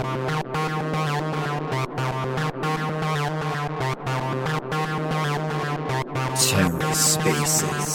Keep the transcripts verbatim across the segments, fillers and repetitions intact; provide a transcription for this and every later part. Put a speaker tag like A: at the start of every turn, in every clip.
A: TerraSpaces.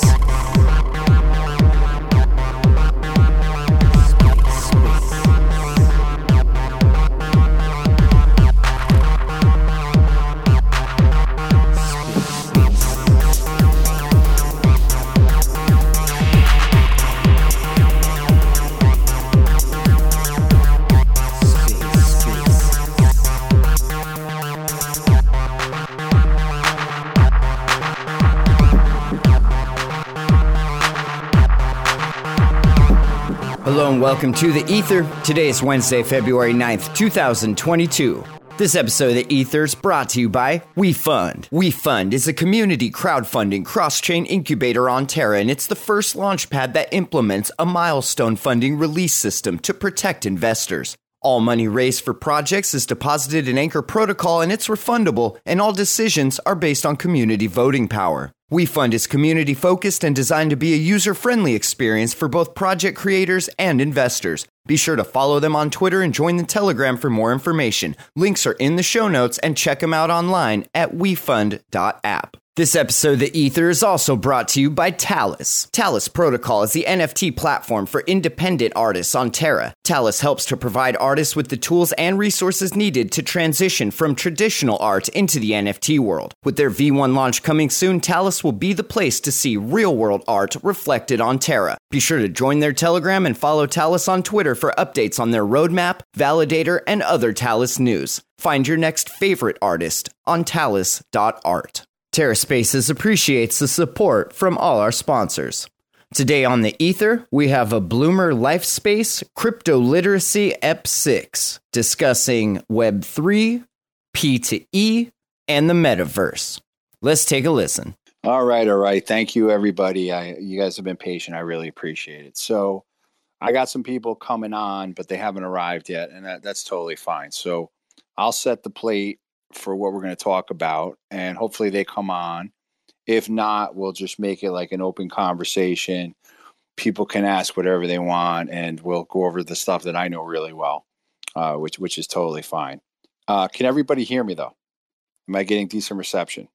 A: Hello and welcome to The Ether. Today is Wednesday, February ninth, twenty twenty-two. This episode of The Ether is brought to you by WeFund. WeFund is a community crowdfunding cross-chain incubator on Terra, and it's the first launchpad that implements a milestone funding release system to protect investors. All money raised for projects is deposited in Anchor Protocol, and it's refundable, and all decisions are based on community voting power. WeFund is community-focused and designed to be a user-friendly experience for both project creators and investors. Be sure to follow them on Twitter and join the Telegram for more information. Links are in the show notes, and check them out online at wefund dot app. This episode of The Ether is also brought to you by Talis. Talis Protocol is the N F T platform for independent artists on Terra. Talis helps to provide artists with the tools and resources needed to transition from traditional art into the N F T world. With their V one launch coming soon, Talis will be the place to see real-world art reflected on Terra. Be sure to join their Telegram and follow Talis on Twitter for updates on their roadmap, validator, and other Talis news. Find your next favorite artist on talis dot art. TerraSpaces appreciates the support from all our sponsors. Today on The Ether, we have a Bloomer Lifespace Crypto Literacy E P six discussing Web three, P two E, and the Metaverse. Let's take a listen.
B: All right, all right. Thank you, everybody. I, you guys have been patient. I really appreciate it. So I got some people coming on, but they haven't arrived yet, and that, that's totally fine. So I'll set the plate for what we're going to talk about, and hopefully they come on. If not, we'll just make it like an open conversation. People can ask whatever they want, and we'll go over the stuff that I know really well, uh, which which is totally fine. Uh, can everybody hear me, though? Am I getting decent reception?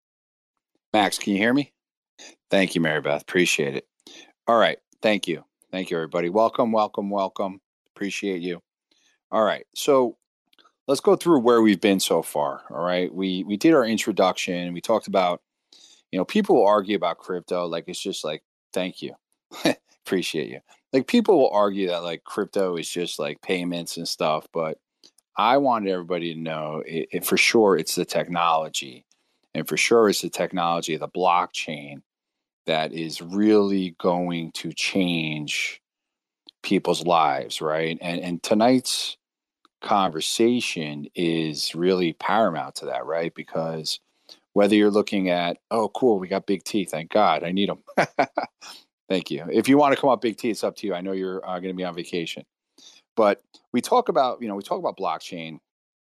B: Max, can you hear me? Thank you, Mary Beth. Appreciate it. All right. Thank you. Thank you, everybody. Welcome, welcome, welcome. Appreciate you. All right. So let's go through where we've been so far. All right. We we did our introduction. We talked about, you know, people will argue about crypto. Like, it's just like, thank you. Appreciate you. Like, people will argue that like crypto is just like payments and stuff. But I wanted everybody to know it, it for sure it's the technology. And for sure it's the technology of the blockchain that is really going to change people's lives. Right. And and tonight's conversation is really paramount to that, right? Because whether you're looking at, oh, cool, we got Big T, thank God, I need them. Thank you. If you want to come up Big T, it's up to you. I know you're uh, going to be on vacation, but we talk about, you know, we talk about blockchain,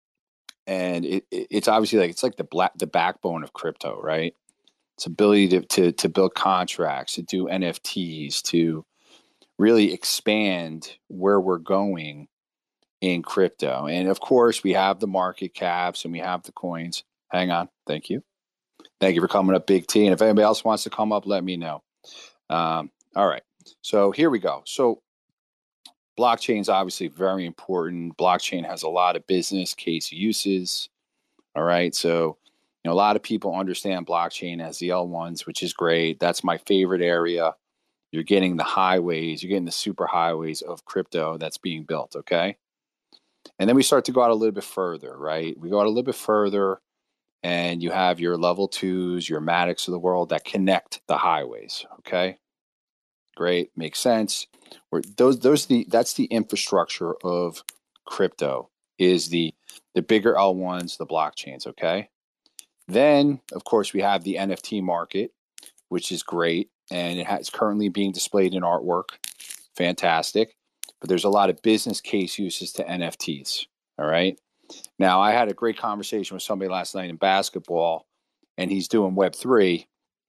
B: and it, it, it's obviously like it's like the black the backbone of crypto, right? Its ability to to to build contracts, to do N F Ts, to really expand where we're going in crypto. And of course, we have the market caps and we have the coins. Hang on. Thank you. Thank you for coming up, Big T. And if anybody else wants to come up, let me know. Um, all right. So here we go. So blockchain is obviously very important. Blockchain has a lot of business case uses. All right. So, you know, a lot of people understand blockchain as the L ones, which is great. That's my favorite area. You're getting the highways, you're getting the super highways of crypto that's being built. Okay. And then we start to go out a little bit further, right? We go out a little bit further, and you have your level twos, your Matics of the world that connect the highways. Okay, great, makes sense. We're, those, those, the that's the infrastructure of crypto. Is the the bigger L ones, the blockchains. Okay, then of course we have the N F T market, which is great, and it has currently being displayed in artwork. Fantastic. But there's a lot of business case uses to N F Ts. All right. Now, I had a great conversation with somebody last night in basketball, and he's doing Web three.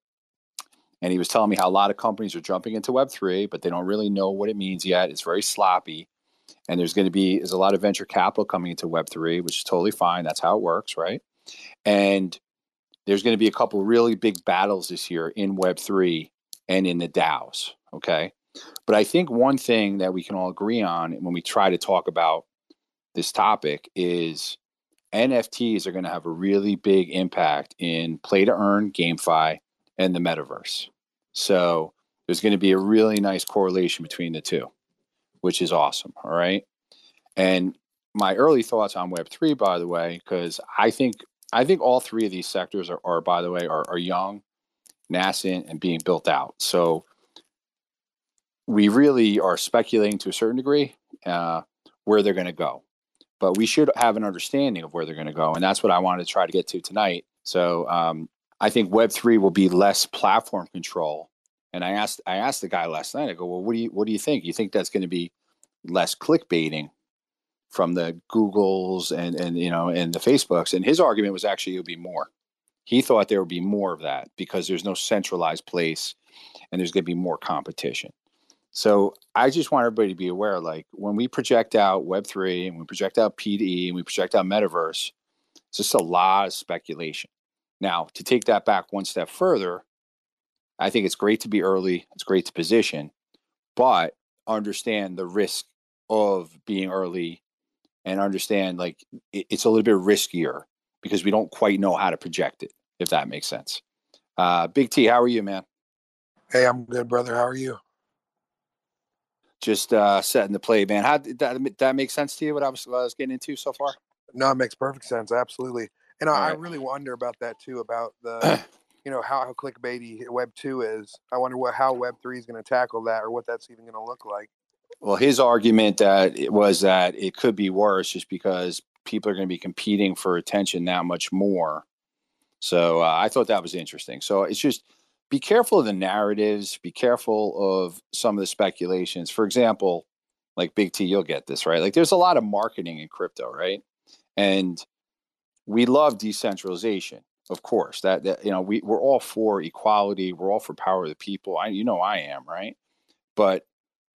B: And he was telling me how a lot of companies are jumping into Web three, but they don't really know what it means yet. It's very sloppy. And there's going to be there's a lot of venture capital coming into Web three, which is totally fine. That's how it works, right? And there's going to be a couple really big battles this year in Web three and in the DAOs, okay? But I think one thing that we can all agree on when we try to talk about this topic is N F Ts are going to have a really big impact in play to earn, GameFi, and the metaverse. So there's going to be a really nice correlation between the two, which is awesome. All right. And my early thoughts on Web three, by the way, because I think I think all three of these sectors are, are by the way, are, are young, nascent, and being built out. So we really are speculating to a certain degree uh, where they're going to go. But we should have an understanding of where they're going to go. And that's what I wanted to try to get to tonight. So um, I think Web three will be less platform control. And I asked I asked the guy last night, I go, well, what do you what do you think? You think that's going to be less clickbaiting from the Googles and, and you know and the Facebooks? And his argument was actually it would be more. He thought there would be more of that because there's no centralized place and there's going to be more competition. So I just want everybody to be aware, like when we project out Web three and we project out P two E and we project out Metaverse, it's just a lot of speculation. Now, to take that back one step further, I think it's great to be early. It's great to position, but understand the risk of being early and understand like it, it's a little bit riskier because we don't quite know how to project it, if that makes sense. Uh, Big T, how are you, man?
C: Hey, I'm good, brother. How are you?
B: Just uh, setting the play, man. How did that, that make sense to you? What I was, what I was getting into so far?
C: No, it makes perfect sense. Absolutely. And I,
B: right.
C: I really wonder about that too, about the, you know, how, how clickbaity Web two is. I wonder what how Web three is going to tackle that or what that's even going to look like.
B: Well, his argument that it was that it could be worse just because people are going to be competing for attention that much more. So uh, I thought that was interesting. So it's just be careful of the narratives. Be careful of some of the speculations. For example, like Big T, you'll get this, right? Like there's a lot of marketing in crypto, right? And we love decentralization, of course. That, that you know, we, we're all for equality. We're all for power of the people. I, you know, I am, right? But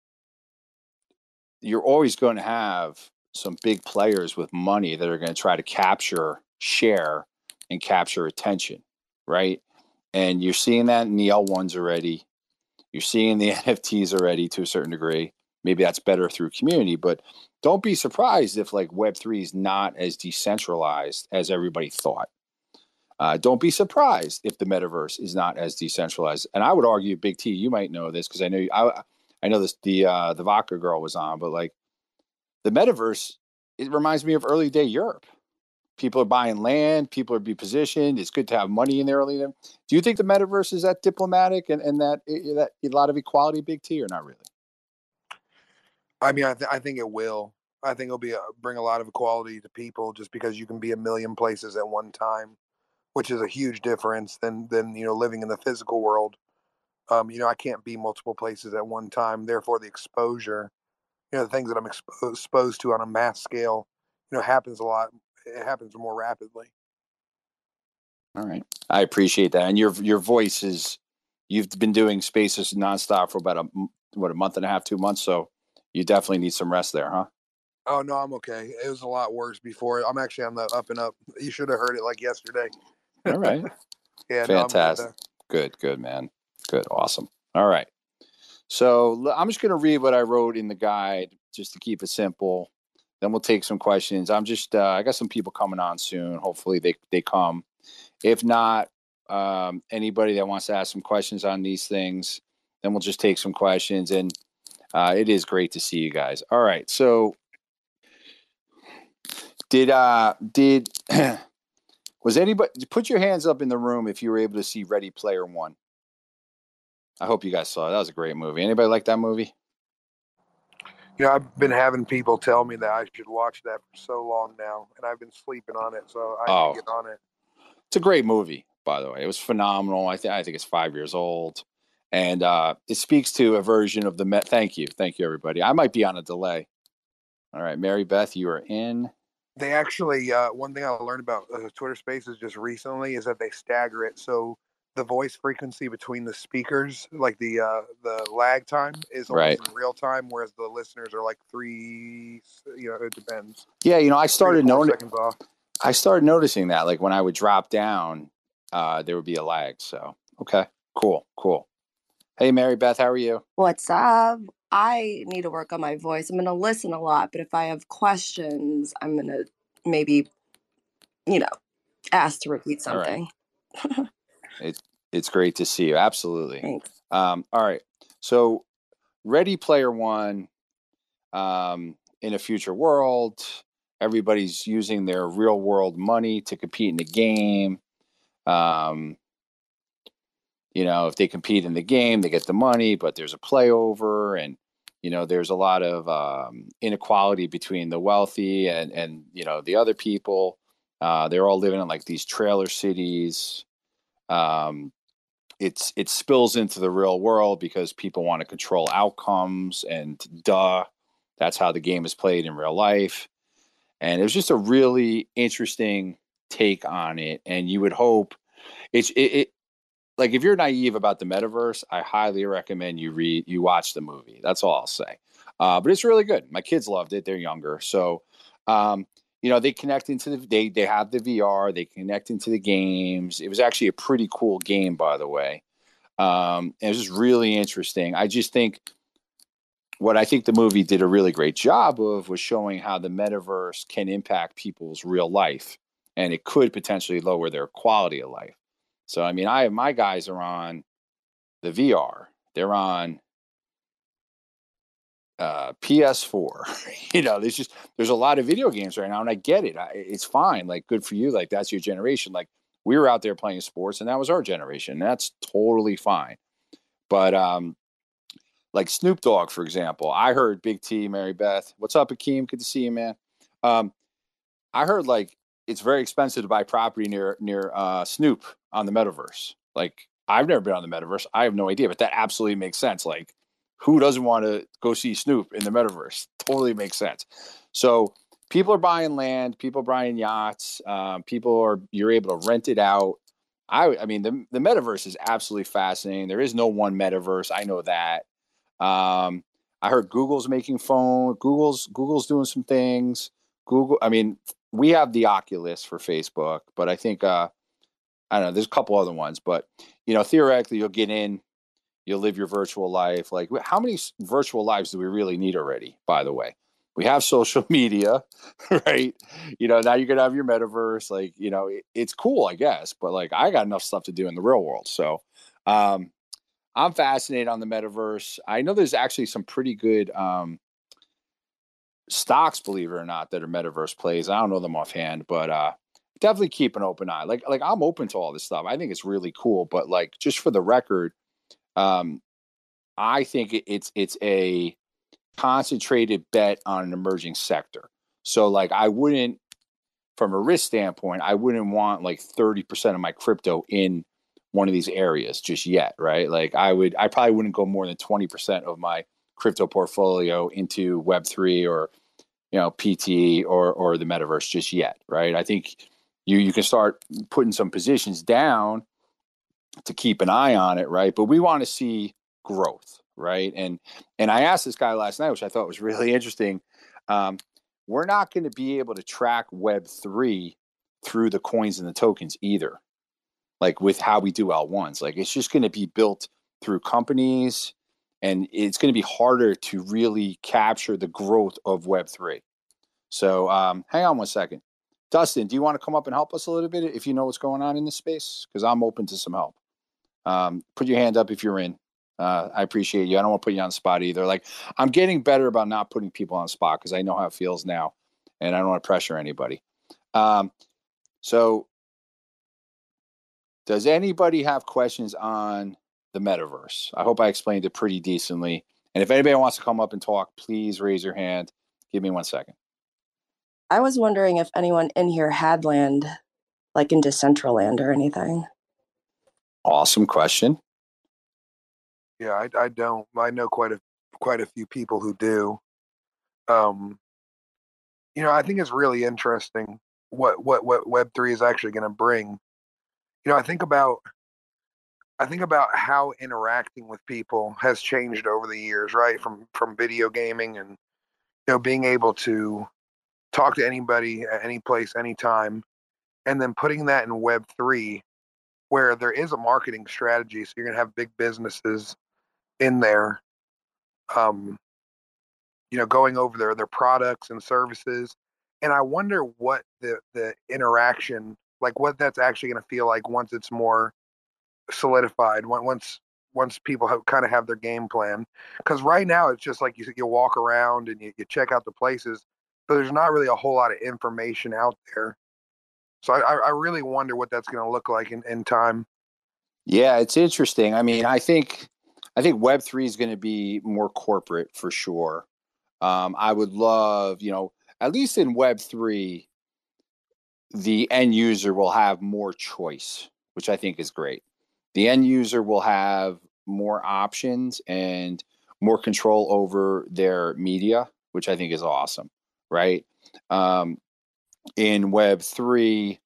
B: you're always going to have some big players with money that are going to try to capture share and capture attention, right? And you're seeing that in the L ones already. You're seeing the N F Ts already to a certain degree. Maybe that's better through community, but don't be surprised if like Web three is not as decentralized as everybody thought. Uh, don't be surprised if the metaverse is not as decentralized. And I would argue, Big T, you might know this because I know you, I, I know this. The uh, the Vodka girl was on, but like the metaverse, it reminds me of early day Europe. People are buying land. People are be positioned. It's good to have money in there early. Do you think the metaverse is that diplomatic and, and that that a lot of equality, Big T, or not really?
C: I mean, I, th- I think it will. I think it'll be a, bring a lot of equality to people just because you can be a million places at one time, which is a huge difference than than you know living in the physical world. Um, you know, I can't be multiple places at one time. Therefore, the exposure, you know, the things that I'm expo- exposed to on a mass scale, you know, happens a lot. It happens more rapidly.
B: All right, I appreciate that. And your your voice is, you've been doing spaces nonstop for about a what a month and a half, two months. So you definitely need some rest there, huh?
C: Oh no, I'm okay. It was a lot worse before. I'm actually on the up and up. You should have heard it like yesterday.
B: All right.
C: Yeah,
B: fantastic.
C: No,
B: good, good, man. Good, awesome. All right. So I'm just going to read what I wrote in the guide just to keep it simple. Then we'll take some questions. I'm just, uh, I got some people coming on soon. Hopefully they, they come. If not, um, anybody that wants to ask some questions on these things, then we'll just take some questions. And uh, it is great to see you guys. All right. So did, uh, did, was anybody, put your hands up in the room if you were able to see Ready Player One? I hope you guys saw it. That was a great movie. Anybody like that movie?
C: You know, I've been having people tell me that I should watch that for so long now, and I've been sleeping on it, so I
B: oh,
C: need to get on it.
B: It's a great movie, by the way. It was phenomenal. I think I think it's five years old, and uh, it speaks to a version of the Met. Thank you, thank you, everybody. I might be on a delay. All right, Mary Beth, you are in.
C: They actually, uh, one thing I learned about uh, Twitter Spaces just recently is that they stagger it. So the voice frequency between the speakers, like the uh, the lag time, is almost
B: Right.
C: in real time, whereas the listeners are like three. You know, it depends.
B: Yeah, you know, I
C: Three to
B: started
C: four
B: noticing.
C: seconds off.
B: I started noticing that, like when I would drop down, uh, there would be a lag. So, okay, cool, cool. Hey, Mary Beth, how are you?
D: What's up? I need to work on my voice. I'm going to listen a lot, but if I have questions, I'm going to maybe, you know, ask to repeat
B: All right.
D: something.
B: It's it's great to see you. Absolutely.
D: Thanks.
B: Um, all right. So, Ready Player One, um, in a future world, everybody's using their real world money to compete in the game. Um, you know, if they compete in the game, they get the money, but there's a playover, and you know, there's a lot of um, inequality between the wealthy and and you know the other people. Uh, they're all living in like these trailer cities. Um, it's it spills into the real world because people want to control outcomes, and duh, that's how the game is played in real life. And it was just a really interesting take on it. And you would hope it's it, it like if you're naive about the metaverse, I highly recommend you read you watch the movie. That's all I'll say. Uh, but it's really good. My kids loved it. They're younger, so um, you know they connect into the they they have the V R. They connect into the games. It was actually a pretty cool game, by the way. Um, and it was just really interesting. I just think what I think the movie did a really great job of was showing how the metaverse can impact people's real life, and it could potentially lower their quality of life. So, I mean, I my guys are on the V R. They're on uh, P S four. you know, there's just there's a lot of video games right now, and I get it. I, it's fine. Like, good for you. Like, that's your generation. Like, we were out there playing sports, and that was our generation. That's totally fine. But um, like Snoop Dogg, for example, I heard Big T, Mary Beth. What's up, Akeem? Good to see you, man. Um, I heard like it's very expensive to buy property near near uh, Snoop on the metaverse. Like I've never been on the metaverse. I have no idea, but that absolutely makes sense. Like who doesn't want to go see Snoop in the metaverse? Totally makes sense. So people are buying land, people are buying yachts, um, people are you're able to rent it out. I I mean the the metaverse is absolutely fascinating. There is no one metaverse. I know that. Um, I heard Google's making phone. Google's Google's doing some things. Google. I mean, we have the Oculus for Facebook, but I think uh, I don't know. There's a couple other ones, but you know, theoretically, you'll get in, you'll live your virtual life. Like, how many virtual lives do we really need already? By the way, we have social media, right? You know, now you're gonna have your metaverse. Like, you know, it, it's cool, I guess, but like, I got enough stuff to do in the real world. So, um, I'm fascinated on the metaverse. I know there's actually some pretty good um, stocks, believe it or not, that are metaverse plays. I don't know them offhand, but uh, definitely keep an open eye. Like, like I'm open to all this stuff. I think it's really cool. But like, just for the record, um, I think it, it's it's a concentrated bet on an emerging sector. So like, I wouldn't, from a risk standpoint, I wouldn't want like thirty percent of my crypto in one of these areas just yet, right? Like I would, I probably wouldn't go more than twenty percent of my crypto portfolio into Web three or, you know, P T or, or the metaverse just yet, right? I think you, you can start putting some positions down to keep an eye on it, right? But we want to see growth, right? And, and I asked this guy last night, which I thought was really interesting. Um, we're not going to be able to track Web three through the coins and the tokens either. Like with how we do L ones, like it's just going to be built through companies, and it's going to be harder to really capture the growth of Web three. So um, hang on one second. Dustin, do you want to come up and help us a little bit if you know what's going on in this space? Because I'm open to some help. Um, put your hand up if you're in. Uh, I appreciate you. I don't want to put you on the spot either. Like I'm getting better about not putting people on the spot because I know how it feels now, and I don't want to pressure anybody. Um, so Does anybody have questions on the metaverse? I hope I explained it pretty decently. And if anybody wants to come up and talk, please raise your hand. Give me one second.
D: I was wondering if anyone in here had land, like in Decentraland or anything.
B: Awesome question.
C: Yeah, I, I don't. I know quite a quite a few people who do. Um, you know, I think it's really interesting what what what Web three is actually going to bring. You know, I think about I think about how interacting with people has changed over the years, right? From from video gaming and, you know, being able to talk to anybody at any place, anytime, and then putting that in Web three, where there is a marketing strategy. So you're gonna have big businesses in there, um, you know, going over their their products and services. And I wonder what the the interaction, like what that's actually going to feel like once it's more solidified, once once people have kind of have their game plan. Because right now it's just like you you walk around and you, you check out the places, but there's not really a whole lot of information out there. So I, I really wonder what that's going to look like in, in time.
B: Yeah, it's interesting. I mean, I think I think Web three is going to be more corporate for sure. Um, I would love, you know, at least in Web three, the end user will have more choice, which I think is great. The end user will have more options and more control over their media, which I think is awesome, right? Um, in Web three,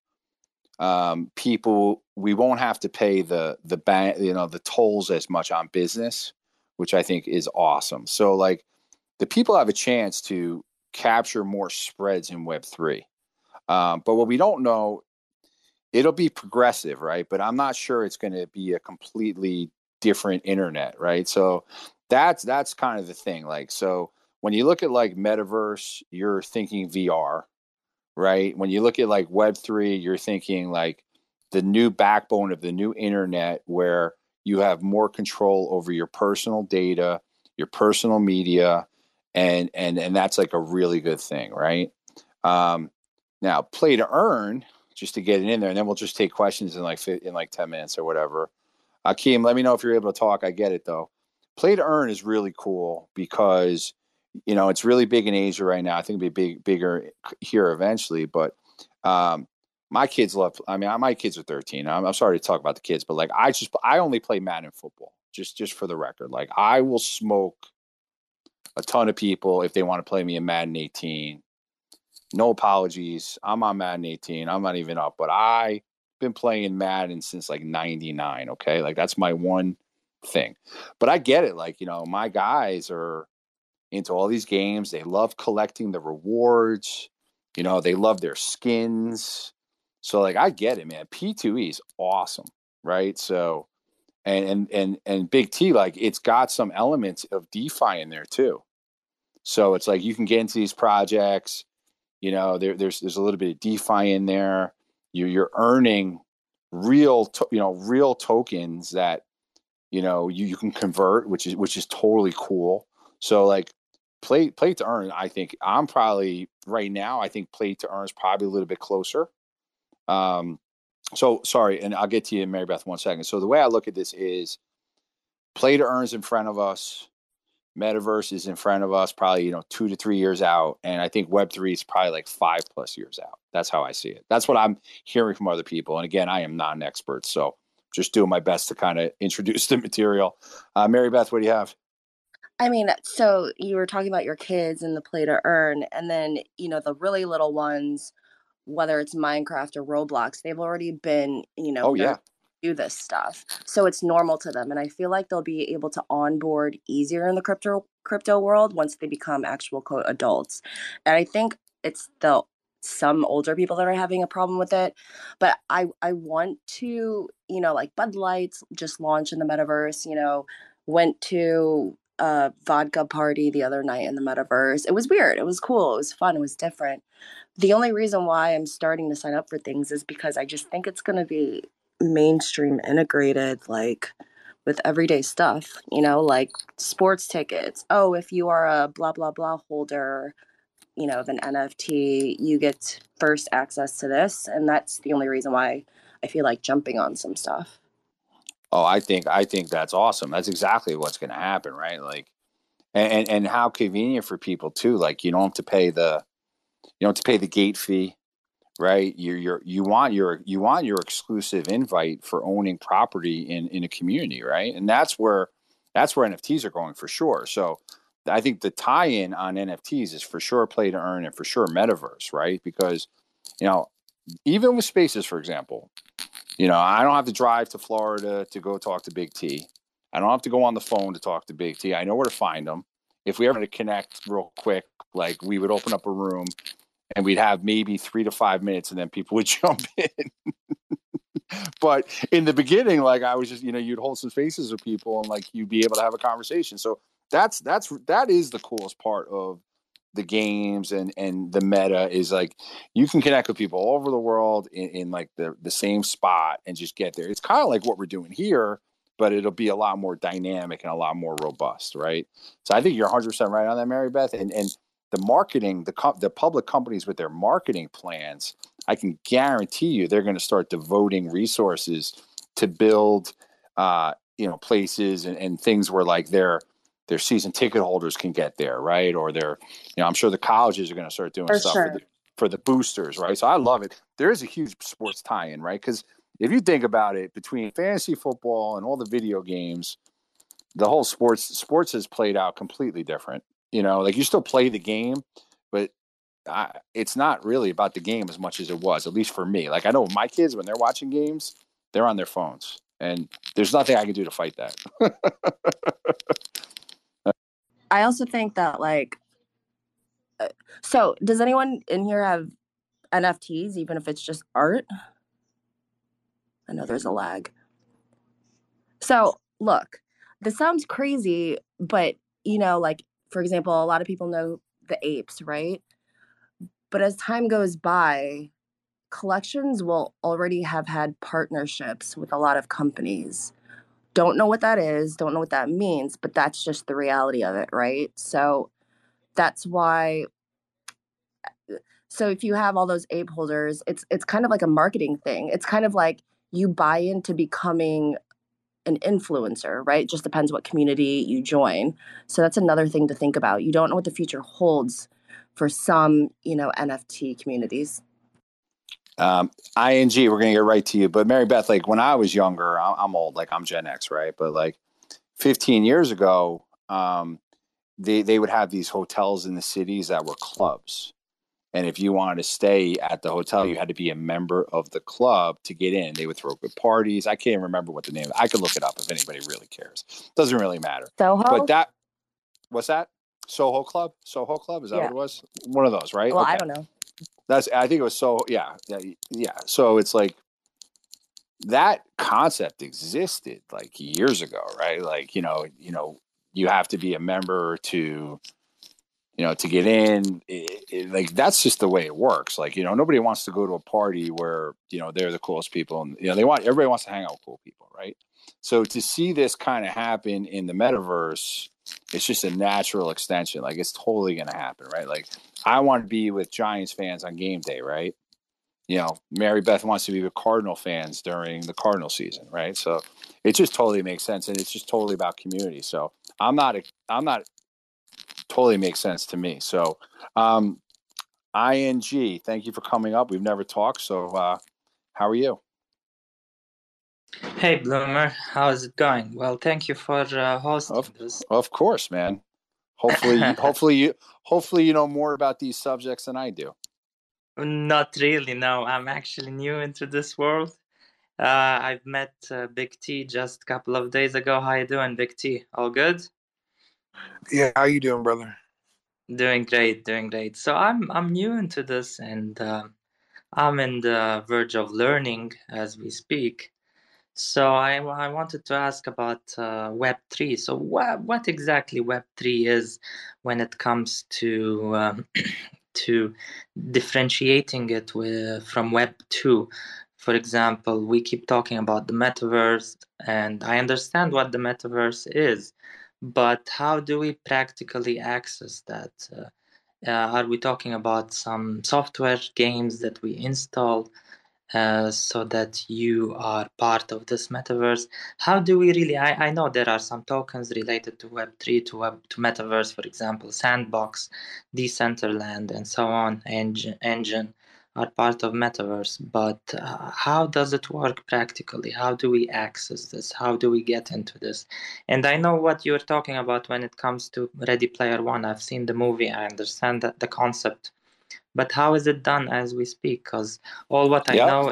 B: um, people we won't have to pay the the bank, you know, the tolls as much on business, which I think is awesome. So like the people have a chance to capture more spreads in Web three. Um, but what we don't know, it'll be progressive, right? But I'm not sure it's going to be a completely different internet, right? So that's that's kind of the thing. Like, so when you look at like metaverse, you're thinking V R, right? When you look at like Web three, you're thinking like the new backbone of the new internet where you have more control over your personal data, your personal media, and and and that's like a really good thing, right? Um, now, play to earn, just to get it in there, and then we'll just take questions in like in like ten minutes or whatever. Akeem, let me know if you're able to talk. I get it though. Play to earn is really cool because you know it's really big in Asia right now. I think it'll be big bigger here eventually. But um, my kids love. I mean, my kids are thirteen. I'm, I'm sorry to talk about the kids, but like I just I only play Madden football. Just just for the record, like I will smoke a ton of people if they want to play me in Madden eighteen. No apologies. I'm on Madden eighteen. I'm not even up, but I've been playing Madden since like ninety-nine. Okay. Like that's my one thing. But I get it. Like, you know, my guys are into all these games. They love collecting the rewards. You know, they love their skins. So like I get it, man. P two E is awesome. Right. So and and and and Big T, like it's got some elements of DeFi in there too. So it's like you can get into these projects. You know, there, there's there's a little bit of DeFi in there. You're you're earning real, to, you know, real tokens that you know you, you can convert, which is which is totally cool. So like, play play to earn. I think I'm probably right now. I think play to earn is probably a little bit closer. Um, so sorry, and I'll get to you, Mary Beth, one second. So the way I look at this is, play to earn is in front of us. Metaverse is in front of us, probably, you know, two to three years out. And I think Web three is probably like five plus years out. That's how I see it. That's what I'm hearing from other people. And again, I am not an expert. So just doing my best to kind of introduce the material. Uh, Mary Beth, what do you have?
D: I mean, so you were talking about your kids and the play to earn, and then, you know, the really little ones, whether it's Minecraft or Roblox, they've already been, you know,
B: Oh, yeah.
D: do this stuff. So it's normal to them. And I feel like they'll be able to onboard easier in the crypto crypto world once they become actual quote adults. And I think it's the some older people that are having a problem with it. But I I want to, you know, like Bud Lights just launched in the metaverse, you know, went to a vodka party the other night in the metaverse. It was weird. It was cool. It was fun. It was different. The only reason why I'm starting to sign up for things is because I just think it's going to be mainstream integrated, like with everyday stuff, you know, like sports tickets. Oh, if you are a blah, blah, blah holder, you know, of an N F T, you get first access to this. And that's the only reason why I feel like jumping on some stuff.
B: Oh, I think I think that's awesome. That's exactly what's going to happen, right? Like, and and how convenient for people too. Like, you don't have to pay the you don't have to pay the gate fee, right? You're you're you want your you want your exclusive invite for owning property in in a community, right? And that's where that's where N F Ts are going for sure. So I think the tie-in on N F Ts is for sure play to earn and for sure metaverse, right? Because you know, even with spaces, for example, You know, I don't have to drive to Florida to go talk to Big T. I don't have to go on the phone to talk to Big T. I know where to find him. If we ever to connect real quick, like we would open up a room and we'd have maybe three to five minutes and then people would jump in. But in the beginning, like I was just, you know, you'd hold some faces with people and like you'd be able to have a conversation. So that's that's that is the coolest part of the games and and the meta is like you can connect with people all over the world in, in like the the same spot and just get there. It's kind of like what we're doing here, but it'll be a lot more dynamic and a lot more robust, right? So I think you're one hundred percent right on that, Mary Beth. And and the marketing, the co- the public companies with their marketing plans, I can guarantee you they're going to start devoting resources to build, uh, you know, places and, and things where like their their season ticket holders can get there, right? Or they're, you know, I'm sure the colleges are going to start doing
D: For
B: stuff
D: sure.
B: for the for the boosters, right? So I love it. There is a huge sports tie-in, right? Because if you think about it, between fantasy football and all the video games, the whole sports sports has played out completely different. You know, like you still play the game, but I, it's not really about the game as much as it was, at least for me. Like I know my kids, when they're watching games, they're on their phones, and there's nothing I can do to fight that.
D: I also think that like, uh, so does anyone in here have N F Ts, even if it's just art? I know there's a lag. So look, this sounds crazy, but you know, like for example, a lot of people know the apes, right? But as time goes by, collections will already have had partnerships with a lot of companies. Don't know what that is, don't know what that means, but that's just the reality of it, right? So that's why so if you have all those ape holders, it's it's kind of like a marketing thing. It's kind of like you buy into becoming an influencer, right? Just depends what community you join. So that's another thing to think about. You don't know what the future holds for some, you know, N F T communities.
B: Um, I N G, we're gonna get right to you, but Mary Beth, like when I was younger, I'm, I'm old, like I'm Gen X, right? But like fifteen years ago, um, they they would have these hotels in the cities that were clubs. And if you wanted to stay at the hotel, you had to be a member of the club to get in. They would throw good parties. I can't remember what the name. I could look it up if anybody really cares. Doesn't really matter.
D: Soho?
B: But that, what's that? Soho Club? Soho Club? Is that
D: Yeah.
B: what it was? One of those, right?
D: Well,
B: Okay.
D: I don't know.
B: That's. I think it was Soho. Yeah, yeah, yeah. So it's like that concept existed like years ago, right? Like you know, you know, you have to be a member to. You know, to get in, it, it, like that's just the way it works. Like, you know, nobody wants to go to a party where, you know, they're the coolest people and, you know, they want, everybody wants to hang out with cool people, right? So to see this kind of happen in the metaverse, it's just a natural extension. Like, it's totally going to happen, right? Like, I want to be with Giants fans on game day, right? You know, Mary Beth wants to be with Cardinal fans during the Cardinal season, right? So it just totally makes sense. And it's just totally about community. So I'm not, I'm not, totally makes sense to me. So, um, I N G, thank you for coming up. We've never talked. So, uh, how are you?
E: Hey, Bloomer. How's it going? Well, thank you for uh, hosting
B: Of,
E: this.
B: of course, man. Hopefully, hopefully you, hopefully you know more about these subjects than I do.
E: Not really, no. I'm actually new into this world. Uh, I've met uh, Big T just a couple of days ago. How you doing, Big T? All good?
C: Yeah, how you doing, brother?
E: Doing great, doing great. So I'm I'm new into this, and uh, I'm in the verge of learning as we speak. So I, I wanted to ask about uh, Web three. So what what exactly Web three is when it comes to um, to differentiating it with, from Web two? For example, we keep talking about the metaverse, and I understand what the metaverse is, but how do we practically access that? Uh, uh, are we talking about some software games that we install? Uh, so that you are part of this metaverse? How do we really, I, I know there are some tokens related to Web three, to Web to metaverse, for example, Sandbox, Decentraland, and so on, Engine, Engine are part of metaverse, but uh, how does it work practically? How do we access this? How do we get into this? And I know what you're talking about when it comes to Ready Player One. I've seen the movie. I understand that the concept, but how is it done as we speak? Because all what I
B: Yep.
E: know is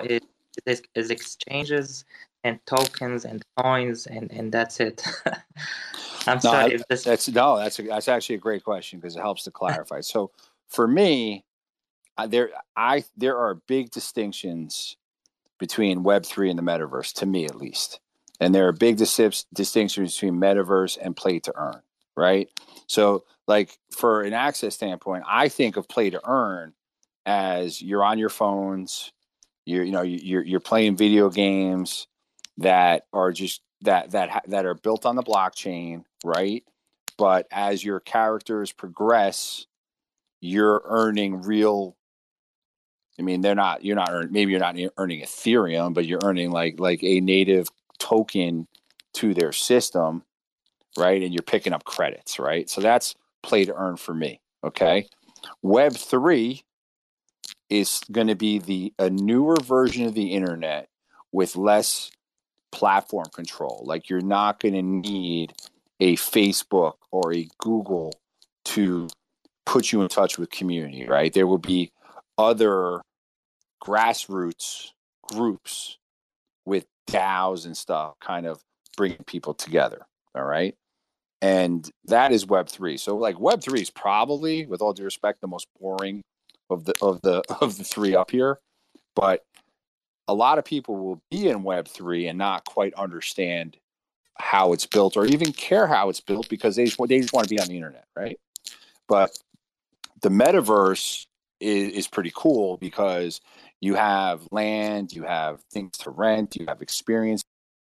E: is, is exchanges and tokens and coins, and, and that's it. I'm
B: No,
E: sorry
B: I,
E: if this.
B: that's no, that's a, that's actually a great question because it helps to clarify. So for me, I, there I there are big distinctions between Web three and the metaverse, to me at least, and there are big dis- distinctions between metaverse and play to earn. Right. So, like for an access standpoint, I think of play to earn as you're on your phones, you're you know you're you're playing video games that are just that that that are built on the blockchain, right? But as your characters progress, you're earning real. I mean, they're not. You're not earning. Maybe you're not earning Ethereum, but you're earning like like a native token to their system, right? And you're picking up credits, right? So that's play to earn for me. Okay, Web three is going to be the a newer version of the internet with less platform control. Like you're not going to need a Facebook or a Google to put you in touch with community, right? There will be other grassroots groups with DAOs and stuff kind of bringing people together. All right. And that is Web three. So like Web three is probably, with all due respect, the most boring of the of the of the three up here. But a lot of people will be in Web three and not quite understand how it's built or even care how it's built because they just, they just want to be on the internet, right? But the metaverse is, is pretty cool because you have land, you have things to rent, you have experience,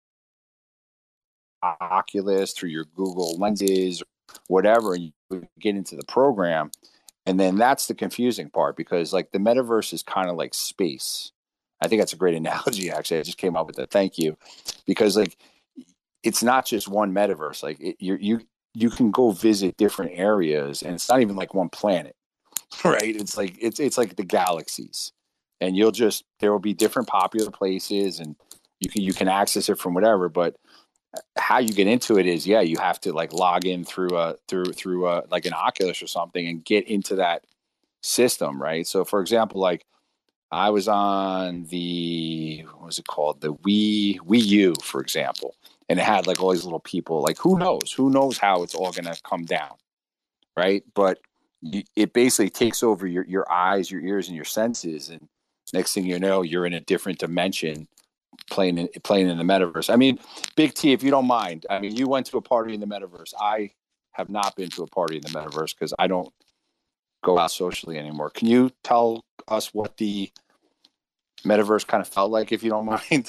B: Oculus through your Google lenses, whatever, and you get into the program. And then that's the confusing part because like the metaverse is kind of like space. I think that's a great analogy. Actually, I just came up with it. Thank you, because like it's not just one metaverse. Like it, you you you can go visit different areas, and it's not even like one planet, right? It's like it's it's like the galaxies, and you'll just there will be different popular places, and you can you can access it from whatever. But how you get into it is yeah, you have to like log in through a through through a like an Oculus or something and get into that system, right? So for example, like I was on the what was it called? The Wii Wii U, for example. And it had like all these little people, like who knows? Who knows how it's all gonna come down, right? But you, it basically takes over your, your eyes, your ears, and your senses, and next thing you know, you're in a different dimension playing in, playing in the metaverse. I mean, Big T, if you don't mind, I mean, you went to a party in the metaverse. I have not been to a party in the metaverse because I don't go out socially anymore. Can you tell us what the metaverse kind of felt like, if you don't mind?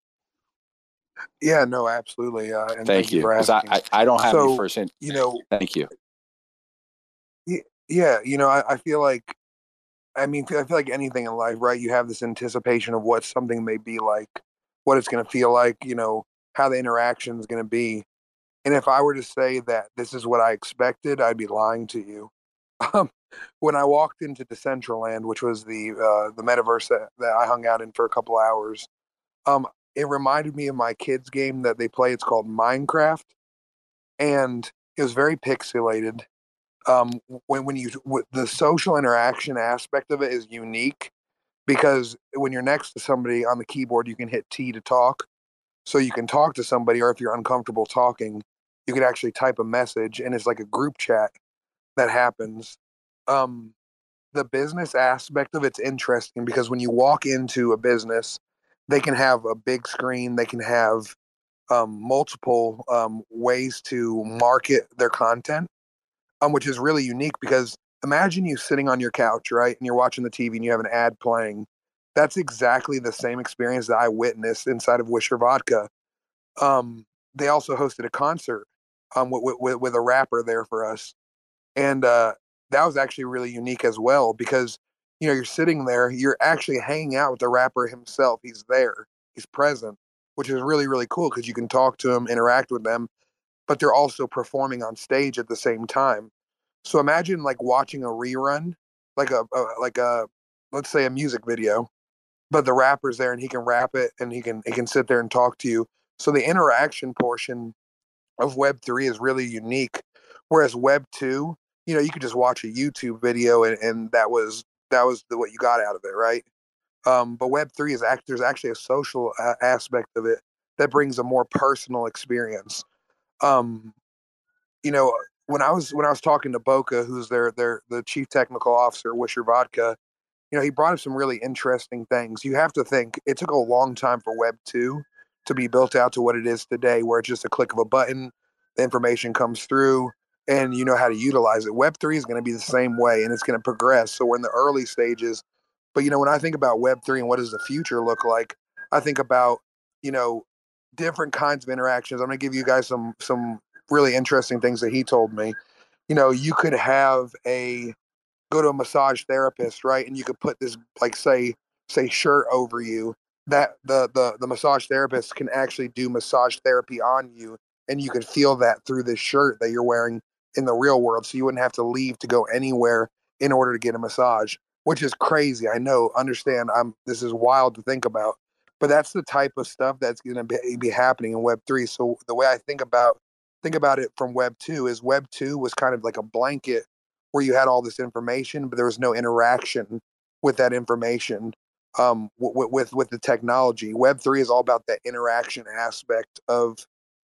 C: Yeah, no, absolutely. Uh, and
B: Thank,
C: thank you
B: you,
C: for
B: because I,
C: asking.
B: I I don't have
C: So,
B: any first in.
C: you know,
B: Thank you.
C: y- yeah, you know, I, I feel like, I mean, I feel like anything in life, right? You have this anticipation of what something may be like, what it's going to feel like, you know, how the interaction is going to be. And if I were to say that this is what I expected, I'd be lying to you. Um, when I walked into Decentraland, which was the uh, the metaverse that, that I hung out in for a couple hours, um, it reminded me of my kids' game that they play. It's called Minecraft, and it was very pixelated. Um, when when you w- the social interaction aspect of it is unique because when you're next to somebody on the keyboard, you can hit T to talk, so you can talk to somebody, or if you're uncomfortable talking, you can actually type a message, and it's like a group chat that happens. Um, the business aspect of it's interesting because when you walk into a business, they can have a big screen, they can have um, multiple um, ways to market their content, um, which is really unique because imagine you sitting on your couch, right, and you're watching the T V and you have an ad playing. That's exactly the same experience that I witnessed inside of Wisher Vodka. Um, they also hosted a concert um, with, with, with a rapper there for us. And uh, that was actually really unique as well because, you know, you're sitting there, you're actually hanging out with the rapper himself. He's there, he's present, which is really, really cool because you can talk to him, interact with them, but they're also performing on stage at the same time. So imagine like watching a rerun, like a, a like a let's say a music video, but the rapper's there and he can rap it and he can he can sit there and talk to you. So the interaction portion of Web three is really unique, whereas Web two, you know, you could just watch a YouTube video and, and that was that was the, what you got out of it, right? Um, but Web three is act there's actually a social uh, aspect of it that brings a more personal experience. Um, you know, when I was when I was talking to Boca, who's their their the chief technical officer at Wisher Vodka, you know, he brought up some really interesting things. You have to think it took a long time for Web two to be built out to what it is today, where it's just a click of a button, the information comes through, and you know how to utilize it. Web three is going to be the same way, and it's going to progress. So we're in the early stages. But you know, when I think about Web three and what does the future look like, I think about you know different kinds of interactions. I'm going to give you guys some some really interesting things that he told me. You know, you could have a go to a massage therapist, right? And you could put this like say say shirt over you that the the the massage therapist can actually do massage therapy on you, and you could feel that through this shirt that you're wearing in the real world, so you wouldn't have to leave to go anywhere in order to get a massage, which is crazy. I know, understand, I'm this is wild to think about, but that's the type of stuff that's going to be, be happening in Web three. So the way I think about think about it from Web two is Web two was kind of like a blanket where you had all this information, but there was no interaction with that information um, w- with with the technology. Web three is all about that interaction aspect of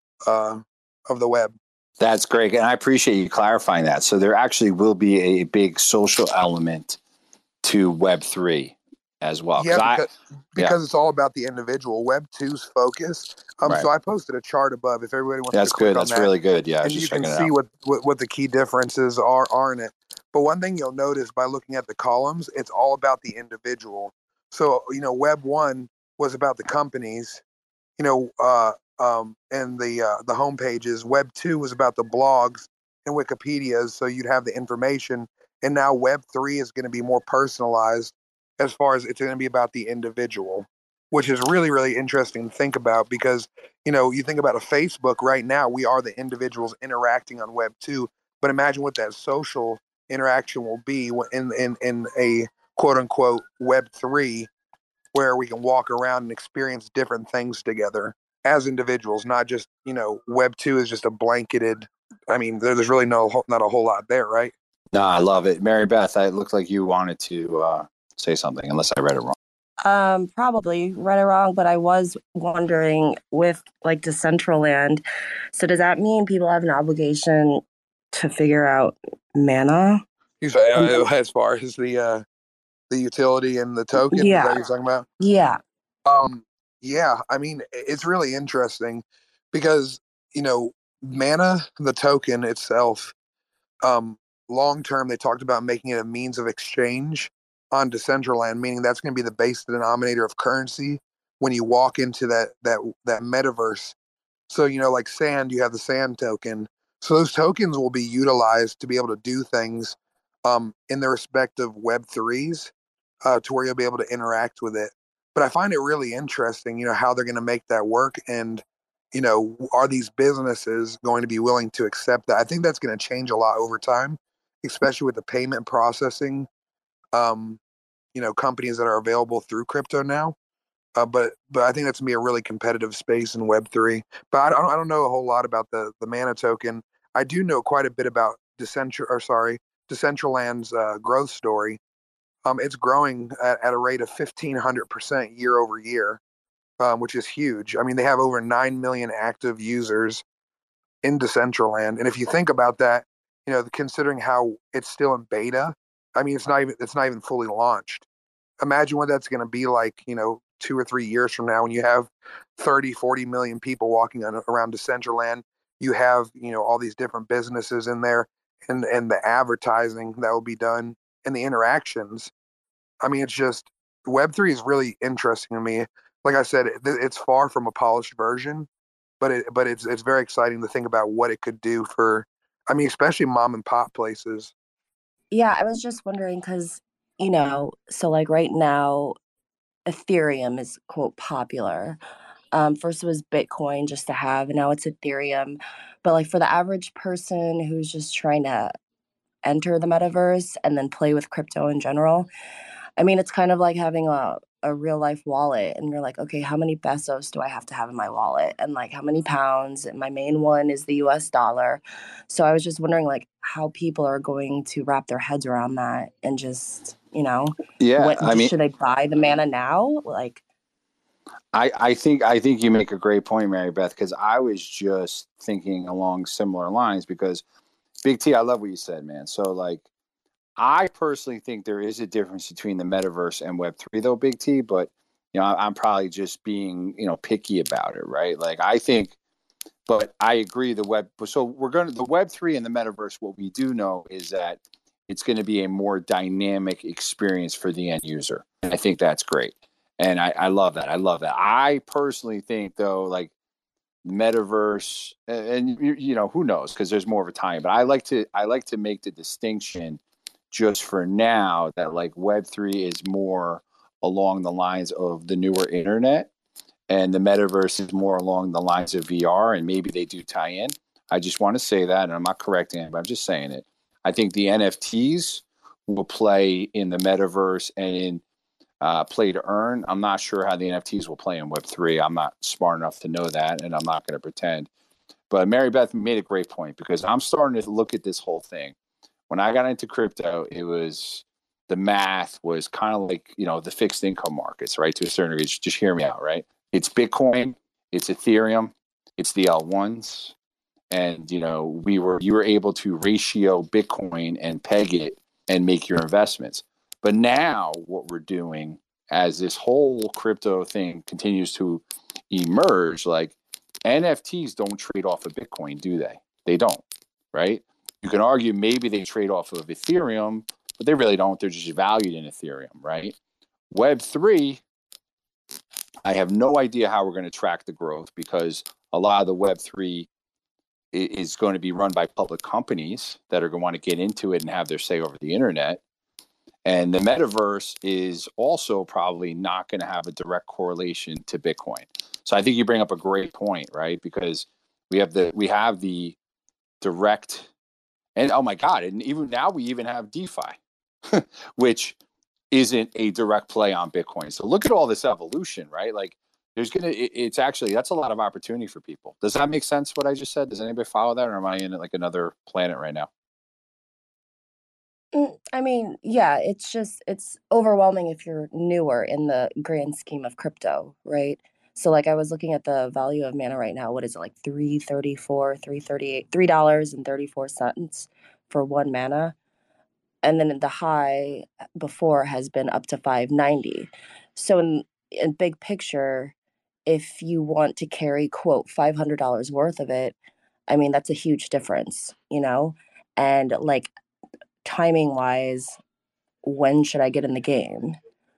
C: uh, of the web.
B: That's great, and I appreciate you clarifying that. So there actually will be a big social element to Web three as well.
C: Yeah,
B: I,
C: because because yeah. it's all about the individual. Web two's focus. Um, right. So I posted a chart above. If everybody wants
B: That's
C: to click
B: good.
C: on
B: That's
C: that,
B: really good. Yeah,
C: and you can see what, what what the key differences are are in it. But one thing you'll notice by looking at the columns, it's all about the individual. So you know, Web one was about the companies. You know, uh, um, and the uh, the home pages. Web two was about the blogs and Wikipedias. So you'd have the information. And now Web three is going to be more personalized as far as it's going to be about the individual, which is really, really interesting to think about because, you know, you think about a Facebook right now, we are the individuals interacting on Web two, but imagine what that social interaction will be in, in, in a quote unquote Web three, where we can walk around and experience different things together as individuals, not just, you know, Web two is just a blanketed, I mean, there's really no, not a whole lot there, right?
B: No, I love it. Mary Beth, it looked like you wanted to uh, say something, unless I read it wrong.
D: Um, probably read it wrong, but I was wondering with like Decentraland. So does that mean people have an obligation to figure out mana?
C: Uh, as far as the uh, the utility and the token,
D: yeah.
C: Is that what you're talking about?
D: Yeah.
C: Um, yeah. I mean, it's really interesting because you know, mana, the token itself. Um, long term, they talked about making it a means of exchange on Decentraland, meaning that's going to be the base denominator of currency when you walk into that that that metaverse. So you know, like sand, you have the sand token. So those tokens will be utilized to be able to do things um, in the respective Web threes uh, to where you'll be able to interact with it. But I find it really interesting, you know, how they're going to make that work, and you know, are these businesses going to be willing to accept that? I think that's going to change a lot over time, especially with the payment processing, um, you know, companies that are available through crypto now. Uh, but but I think that's gonna be a really competitive space in Web three. But I don't I don't know a whole lot about the the mana token. I do know quite a bit about Decentral or sorry Decentraland's uh, growth story. Um, it's growing at, at a rate of fifteen hundred percent year over year, um, which is huge. I mean, they have over nine million active users in Decentraland, and if you think about that, you know, considering how it's still in beta, I mean, it's not even it's not even fully launched. Imagine what that's going to be like, you know, two or three years from now when you have thirty, forty million people walking on, around Decentraland. You have, you know, all these different businesses in there, and, and the advertising that will be done and the interactions. I mean, it's just Web three is really interesting to me. Like I said, it, it's far from a polished version, but it but it's it's very exciting to think about what it could do for, I mean, especially mom and pop places.
D: Yeah, I was just wondering because, you know, so like right now, Ethereum is quote popular. Um, first it was Bitcoin just to have, and now it's Ethereum. But like for the average person who's just trying to enter the metaverse and then play with crypto in general, I mean, it's kind of like having a, a real life wallet and you're like, okay, how many pesos do I have to have in my wallet? And like how many pounds? And my main one is the U S dollar. So I was just wondering like how people are going to wrap their heads around that and just, you know,
B: Yeah,
D: what
B: I mean,
D: should I buy the mana now? Like,
B: I, I think I think you make a great point, Mary Beth, because I was just thinking along similar lines because Big T, I love what you said, man. So like I personally think there is a difference between the metaverse and Web three, though, Big T. But you know, I'm probably just being you know picky about it, right? Like I think, but I agree. The web. So we're going to the Web three and the metaverse. What we do know is that it's going to be a more dynamic experience for the end user, and I think that's great. And I, I love that. I love that. I personally think, though, like metaverse, and, and you, you know, who knows? Because there's more of a time. But I like to I like to make the distinction just for now that like Web three is more along the lines of the newer internet and the metaverse is more along the lines of V R and maybe they do tie in. I just want to say that, and I'm not correcting it, but I'm just saying it. I think the N F Ts will play in the metaverse and in uh, play to earn. I'm not sure how the N F Ts will play in Web three. I'm not smart enough to know that, and I'm not going to pretend. But Mary Beth made a great point because I'm starting to look at this whole thing. When I got into crypto, it was the math was kind of like, you know, the fixed income markets, right? To a certain degree. Just hear me out, right? It's Bitcoin, it's Ethereum, it's the L ones. And, you know, we were you were able to ratio Bitcoin and peg it and make your investments. But now what we're doing as this whole crypto thing continues to emerge, like N F Ts don't trade off of Bitcoin, do they? They don't, right? You can argue maybe they trade off of Ethereum, but they really don't. They're just valued in Ethereum, right? Web three, I have no idea how we're going to track the growth because a lot of the Web three is going to be run by public companies that are going to want to get into it and have their say over the internet. And the metaverse is also probably not going to have a direct correlation to Bitcoin. So I think you bring up a great point, right? Because we have the we have the direct, and oh my God, and even now we even have DeFi, which isn't a direct play on Bitcoin. So look at all this evolution, right? Like there's gonna, it, it's actually that's a lot of opportunity for people. Does that make sense? What I just said? Does anybody follow that, or am I in like another planet right now?
D: mm, I mean, yeah, it's just it's overwhelming if you're newer in the grand scheme of crypto, right? So like I was looking at the value of mana right now. What is it like three thirty four, three thirty eight, three dollars and thirty four cents for one mana, and then the high before has been up to five ninety. So in in big picture, if you want to carry quote five hundred dollars worth of it, I mean that's a huge difference, you know, and like timing wise, when should I get in the game?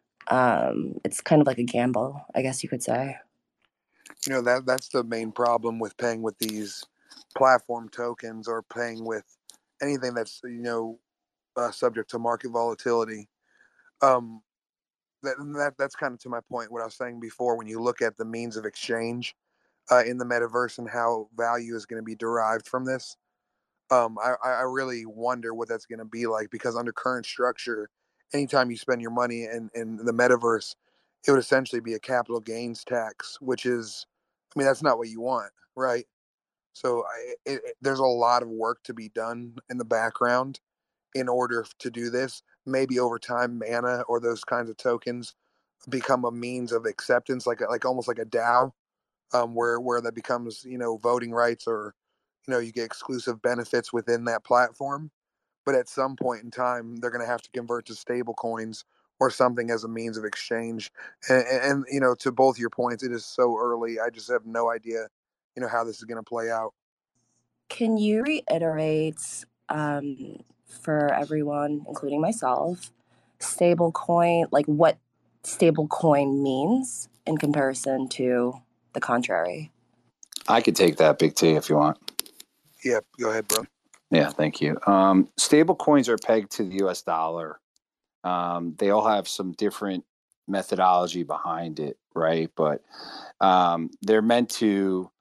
D: Um, it's kind of like a gamble, I guess you could say.
C: You know, that that's the main problem with paying with these platform tokens or paying with anything that's, you know, uh, subject to market volatility. Um, that, that that's kind of to my point, what I was saying before, when you look at the means of exchange uh, in the metaverse and how value is going to be derived from this. Um, I, I really wonder what that's going to be like because under current structure, anytime you spend your money in, in the metaverse, it would essentially be a capital gains tax, which is, I mean, that's not what you want, right? So I, it, it, there's a lot of work to be done in the background in order to do this. Maybe over time, mana or those kinds of tokens become a means of acceptance, like like almost like a DAO, um, where where that becomes, you know, voting rights, or you know, you get exclusive benefits within that platform. But at some point in time, they're going to have to convert to stable coins or something as a means of exchange. And, and you know, to both your points, it is so early. I just have no idea, you know, how this is going to play out.
D: Can you reiterate um, for everyone, including myself, stable coin, like what stable coin means in comparison to the contrary?
B: I could take that, Big T, if you want.
C: Yeah, go ahead, bro.
B: Yeah, thank you. Um, stable coins are pegged to the U S dollar. Um, they all have some different methodology behind it, right? But um, they're meant to.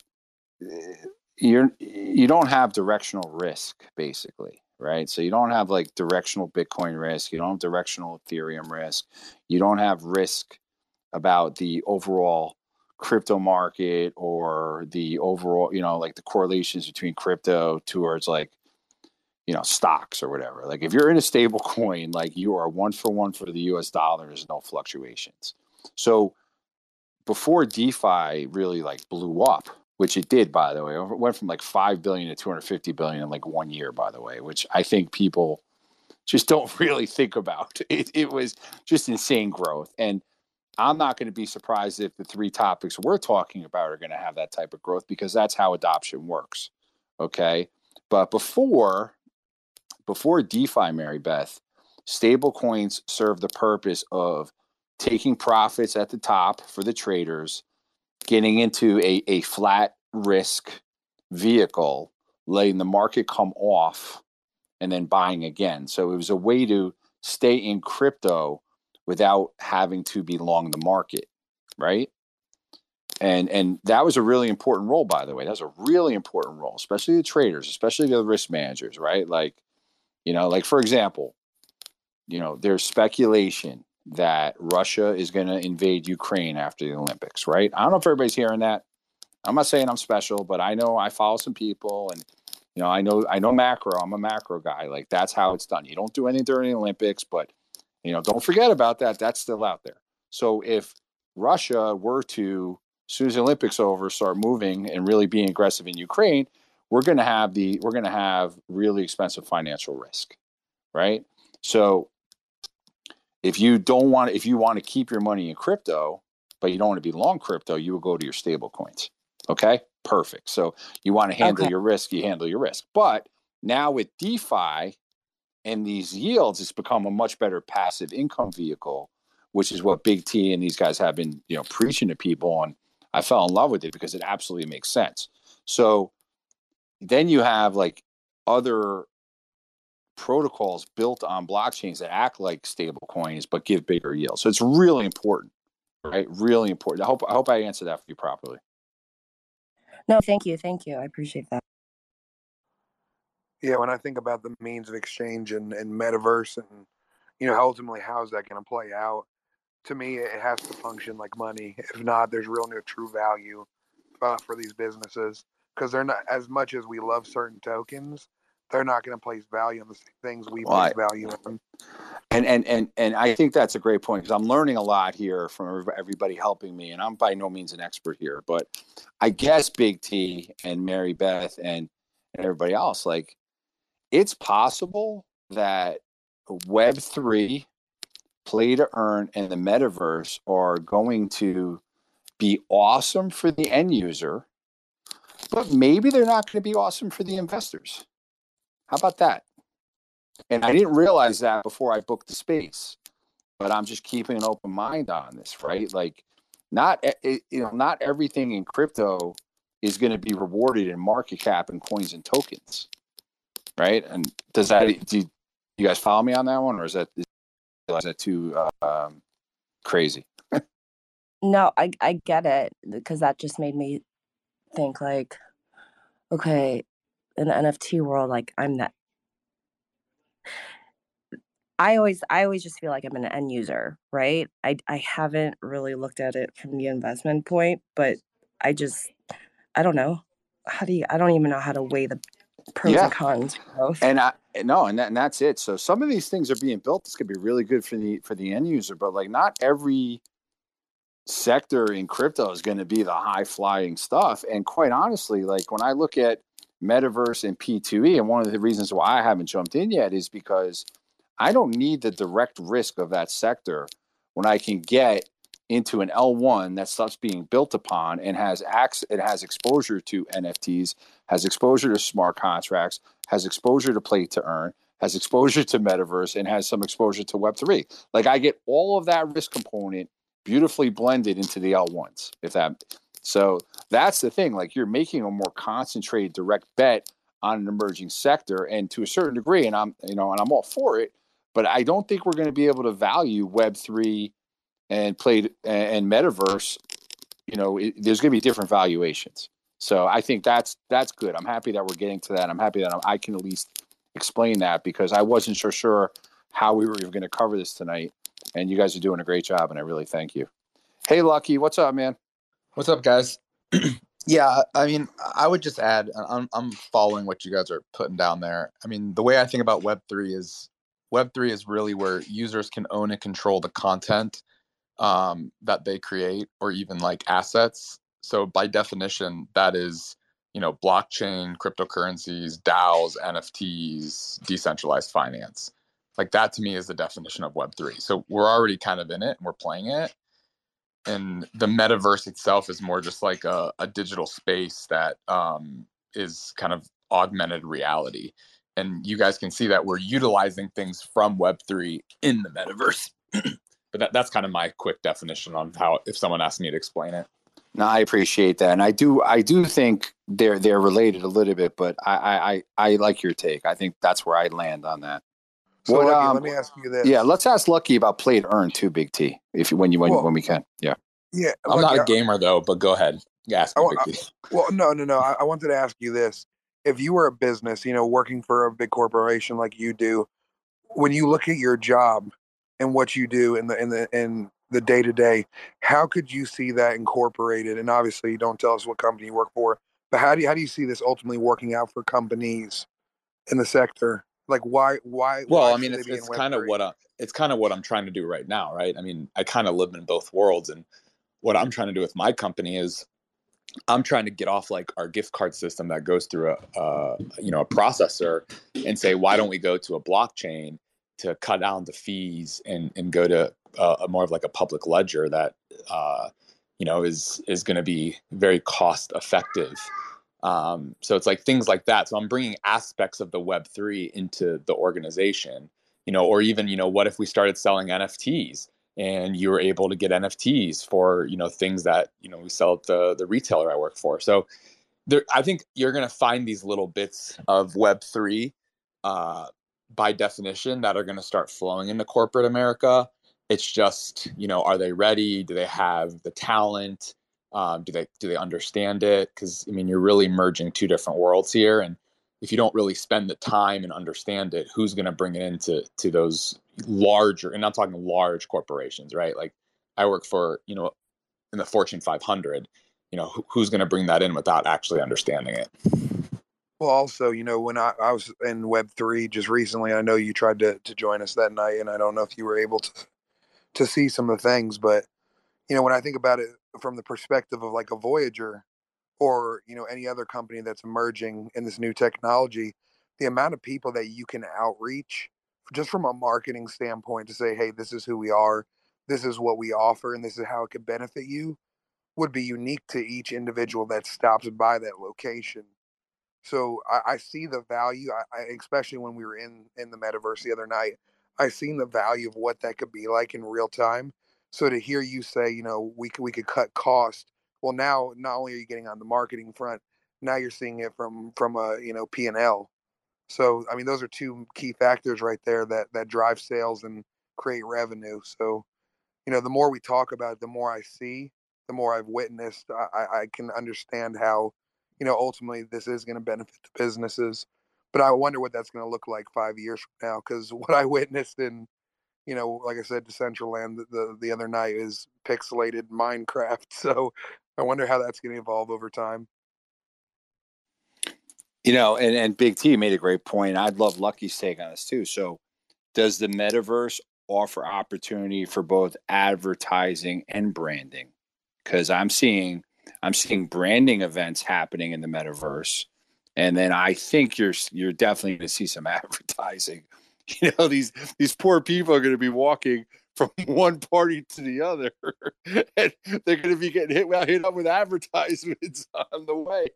B: You're you don't have directional risk, basically, right? So you don't have like directional Bitcoin risk. You don't have directional Ethereum risk. You don't have risk about the overall crypto market or the overall, you know, like the correlations between crypto towards like, you know, stocks or whatever. Like if you're in a stable coin, like you are one for one for the U S dollar, there's no fluctuations. So before DeFi really like blew up, which it did, by the way, it went from like five billion to two hundred fifty billion in like one year, by the way, which I think people just don't really think about. It, it was just insane growth. And I'm not going to be surprised if the three topics we're talking about are going to have that type of growth, because that's how adoption works. Okay. But before, before DeFi, Mary Beth, stable coins serve the purpose of taking profits at the top for the traders, getting into a, a flat risk vehicle, letting the market come off, and then buying again. So it was a way to stay in crypto without having to be long the market, right? And and that was a really important role, by the way. That was a really important role, especially the traders, especially the risk managers, right? Like, you know, like for example, you know, there's speculation that Russia is going to invade Ukraine after the Olympics, right? I don't know if everybody's hearing that. I'm not saying I'm special, but I know I follow some people, and you know, I know I know macro. I'm a macro guy. Like that's how it's done. You don't do anything during the Olympics, but you know, don't forget about that. That's still out there. So if Russia were to, as soon as the Olympics over, start moving and really being aggressive in Ukraine, we're going to have the we're going to have really expensive financial risk, right? So if you don't want, if you want to keep your money in crypto, but you don't want to be long crypto, you will go to your stable coins. Okay, perfect. So you want to handle okay. your risk, you handle your risk. But now with DeFi and these yields, it's become a much better passive income vehicle, which is what Big T and these guys have been, you know, preaching to people. And I fell in love with it because it absolutely makes sense. So then you have like other protocols built on blockchains that act like stable coins but give bigger yields. So it's really important, right? Really important. I hope I hope I answered that for you properly.
D: No, thank you. Thank you. I appreciate that.
C: Yeah, when I think about the means of exchange and, and metaverse and, you know, ultimately how's that going to play out, to me, it has to function like money. If not, there's real no true value uh, for these businesses, because they're not, as much as we love certain tokens, they're not going to place value on the same things we well, place I, value on.
B: And, and, and, and I think that's a great point, because I'm learning a lot here from everybody helping me, and I'm by no means an expert here, but I guess Big T and Mary Beth and, and everybody else, like, it's possible that Web three, play to earn, and the metaverse are going to be awesome for the end user, but maybe they're not going to be awesome for the investors. How about that? And I didn't realize that before I booked the space, but I'm just keeping an open mind on this, right? Like, not you know, not everything in crypto is going to be rewarded in market cap and coins and tokens, right? And does that do you guys follow me on that one, or is that is that too um, crazy?
D: No, I I get it, because that just made me think like, okay, in the N F T world, like I'm that. I always, I always just feel like I'm an end user, right? I, I haven't really looked at it from the investment point, but I just, I don't know. How do you, I don't even know how to weigh the pros yeah. and cons of both.
B: And I, no, and that, and that's it. So some of these things are being built. This could be really good for the, for the end user, but like not every sector in crypto is going to be the high flying stuff. And quite honestly, like when I look at metaverse and P two E, and one of the reasons why I haven't jumped in yet is because I don't need the direct risk of that sector when I can get into an L one that stuff's being built upon and has access, it has exposure to N F Ts, has exposure to smart contracts, has exposure to play to earn, has exposure to metaverse, and has some exposure to Web three. Like I get all of that risk component beautifully blended into the L ones. If that, so that's the thing. Like you're making a more concentrated direct bet on an emerging sector, and to a certain degree, and I'm you know, and I'm all for it. But I don't think we're going to be able to value Web three and play and metaverse. You know, it, there's going to be different valuations. So I think that's that's good. I'm happy that we're getting to that. I'm happy that I'm, I can at least explain that, because I wasn't so sure how we were even going to cover this tonight. And you guys are doing a great job, and I really thank you. Hey, Lucky, what's up, man?
F: What's up, guys? Yeah, I mean, I would just add, I'm I'm following what you guys are putting down there. I mean, the way I think about Web three is Web three is really where users can own and control the content um, that they create, or even like assets. So by definition, that is, you know, blockchain, cryptocurrencies, DAOs, N F Ts, decentralized finance. Like that to me is the definition of Web three. So we're already kind of in it and we're playing it. And the metaverse itself is more just like a, a digital space that um, is kind of augmented reality. And you guys can see that we're utilizing things from Web three in the metaverse. But that, that's kind of my quick definition on how, if someone asked me to explain it.
B: No, I appreciate that, and I do. I do think they're they're related a little bit, but I I, I, I like your take. I think that's where I land on that.
C: So
B: What,
C: Lucky,
B: um,
C: let me ask you this.
B: Yeah, let's ask Lucky about play to earn too, Big T. If you when you when,
C: Well,
B: when we can. Yeah.
C: Yeah,
F: I'm
C: Lucky,
F: not a
C: I-
F: gamer though, but go ahead. Ask me,
C: I,
F: Big
C: I,
F: T.
C: well, no, no, no. I, I wanted to ask you this: if you were a business, you know, working for a big corporation like you do, when you look at your job and what you do in the in the in the day to day, how could you see that incorporated? And obviously, you don't tell us what company you work for, but how do you, how do you see this ultimately working out for companies in the sector? Like, why why
F: Well,
C: why
F: I mean,
C: should they
F: it's
C: be in
F: it's
C: Web
F: kind of
C: three?
F: what I, it's kind of what I'm trying to do right now, right? I mean, I kind of live in both worlds, and what I'm trying to do with my company is I'm trying to get off like our gift card system that goes through a, uh, you know, a processor, and say, why don't we go to a blockchain to cut down the fees and and go to a, a more of like a public ledger that, uh, you know, is is going to be very cost effective. Um, so it's like things like that. So I'm bringing aspects of the Web three into the organization, you know, or even, you know, what if we started selling N F Ts? And you were able to get N F Ts for, you know, things that, you know, we sell at the the retailer I work for. So there, I think you're going to find these little bits of Web three uh, by definition that are going to start flowing into corporate America. It's just, you know, are they ready? Do they have the talent? Um, do they do they understand it? Because I mean, you're really merging two different worlds here, and if you don't really spend the time and understand it, who's going to bring it into to those larger? And I'm talking large corporations, right? Like I work for, you know, in the Fortune five hundred. You know, who, who's going to bring that in without actually understanding it?
C: Well, also, you know, when I, I was in Web three just recently, I know you tried to to join us that night, and I don't know if you were able to to see some of the things, but you know, when I think about it from the perspective of like a Voyager or, you know, any other company that's emerging in this new technology, the amount of people that you can outreach just from a marketing standpoint to say, hey, this is who we are, this is what we offer, and this is how it could benefit you would be unique to each individual that stops by that location. So I, I see the value, I, I, especially when we were in in the metaverse the other night. I seen the value of what that could be like in real time. So to hear you say, you know, we could we could cut cost. Well, now not only are you getting on the marketing front, now you're seeing it from from a you know P and L. So I mean, those are two key factors right there that that drive sales and create revenue. So you know, the more we talk about it, the more I see, the more I've witnessed, I, I can understand how, you know, ultimately this is going to benefit the businesses. But I wonder what that's going to look like five years from now, because what I witnessed in, you know, like I said, Decentraland the, the the other night is pixelated Minecraft. So I wonder how that's going to evolve over time.
B: You know, and, and Big T made a great point. I'd love Lucky's take on this too. So, does the metaverse offer opportunity for both advertising and branding? Because I'm seeing I'm seeing branding events happening in the metaverse, and then I think you're you're definitely going to see some advertising. You know, these these poor people are going to be walking from one party to the other, and they're going to be getting hit, hit up with advertisements on the way.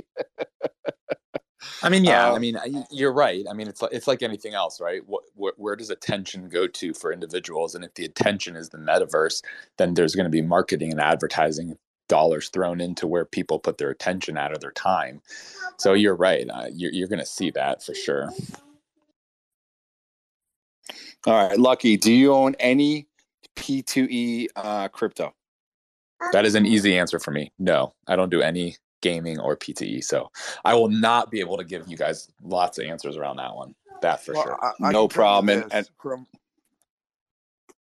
F: I mean, yeah,
B: Uh,
F: I mean, you're right. I mean, it's like, it's like anything else, right? What, where, where does attention go to for individuals? And if the attention is the metaverse, then there's going to be marketing and advertising dollars thrown into where people put their attention out of their time. So you're right. Uh, you're you're going to see that for sure.
B: All right, Lucky, do you own any P two E uh, crypto?
F: That is an easy answer for me. No, I don't do any gaming or P T E. So I will not be able to give you guys lots of answers around that one. That for
C: Well,
F: sure.
C: I, I
B: No
C: can tell you
B: problem. And,
C: this
B: and
C: from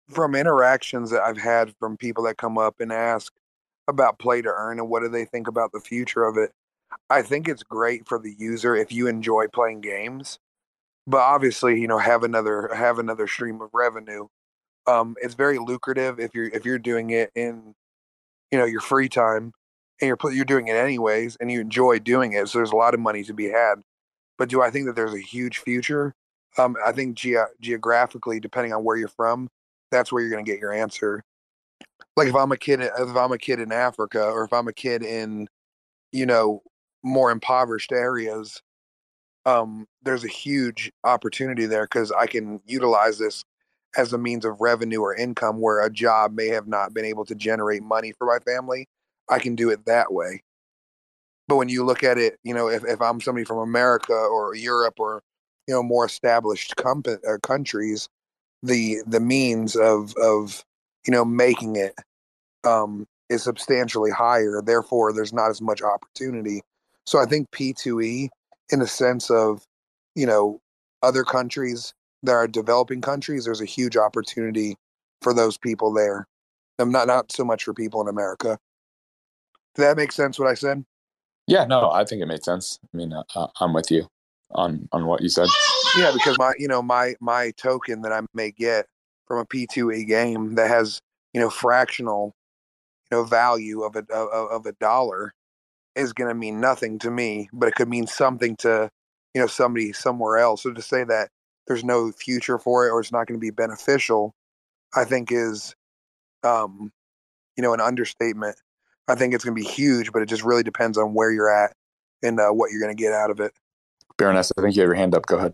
C: from interactions that I've had from people that come up and ask about play to earn and what do they think about the future of it, I think it's great for the user if you enjoy playing games, but obviously, you know, have another have another stream of revenue. Um, it's very lucrative if you're if you're doing it in, you know, your free time, and you're you're doing it anyways, and you enjoy doing it. So there's a lot of money to be had. But do I think that there's a huge future? Um, I think ge- geographically, depending on where you're from, that's where you're going to get your answer. Like if I'm a kid, if I'm a kid in Africa, or if I'm a kid in, you know, more impoverished areas, um, there's a huge opportunity there because I can utilize this as a means of revenue or income where a job may have not been able to generate money for my family. I can do it that way. But when you look at it, you know, if, if I'm somebody from America or Europe or, you know, more established com- uh, countries, the the means of of you know making it um, is substantially higher. Therefore, there's not as much opportunity. So I think P two E, in the sense of, you know, other countries that are developing countries, there's a huge opportunity for those people there. I'm not not so much for people in America. Did that make sense? What I said?
F: Yeah, no, I think it made sense. I mean, uh, I'm with you on on what you said.
C: Yeah, because my, you know, my my token that I may get from a P two E game that has, you know, fractional, you know, value of a of, of a dollar is going to mean nothing to me, but it could mean something to, you know, somebody somewhere else. So to say that there's no future for it or it's not going to be beneficial, I think is, um, you know, an understatement. I think it's going to be huge, but it just really depends on where you're at and uh, what you're going to get out of it.
F: Baroness, I think you have your hand up. Go ahead.